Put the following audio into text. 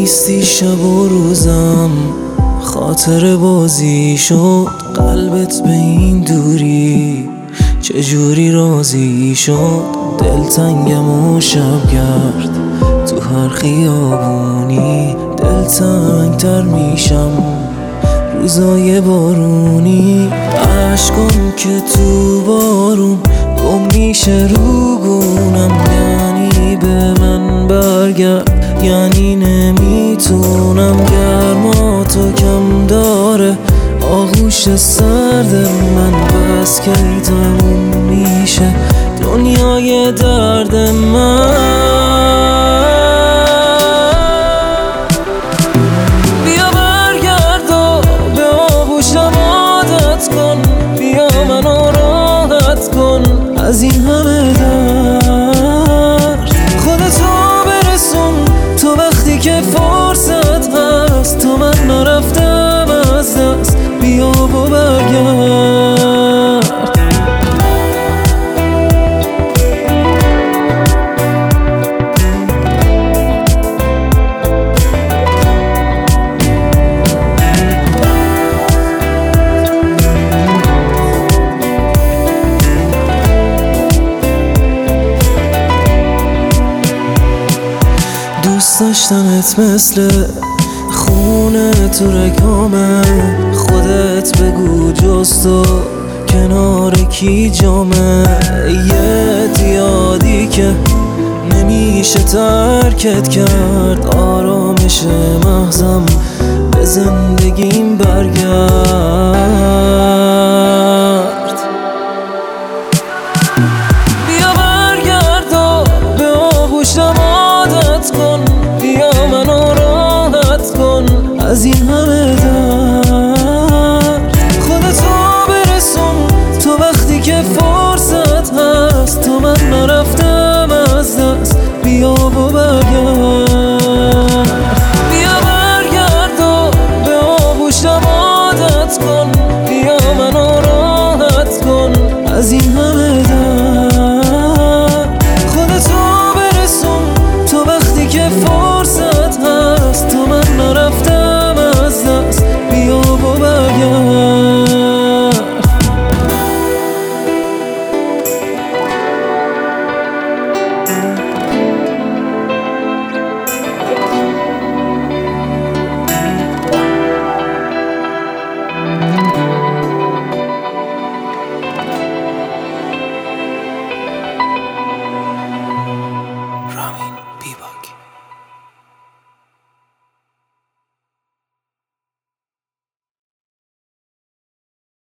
نیستی شب و روزم، خاطر بازی شد قلبت به این دوری، چجوری راضی شد دلتنگم و شبگرد، تو هر خیابونی دلتنگ تر میشم روزای بارونی، عشقم که تو بارون گم میشه رو گونم، یعنی به من برگرد، یعنی نمیتونم، گرما تو کم داره آغوش سرد من، بس که تموم میشه دنیای درد من. بیا برگرد و به آغوشم عادت کن، بیا منو راحت کن از این همه درد، خودتو برسون تو وقتی که فرصت هست، تا من نرفتم از دست، بیا و برگرد. دوست داشتنت مثل خونه تو رگامه، خودت بگو جز تو کنار کی جامه، یه دیادی که نمیشه ترکت کرد، آرامش مغزم به زندگیم برگرد. بیا برگرد و به آغوشم عادت کن، بیا منو راحت کن از این همه درد، خودتو برسون تو وقتی که فرصت هست، تا من نرفتم از دست، بیا و برگرد. بیا برگرد و به آغوشم عادت کن، بیا منو راحت کن از این همه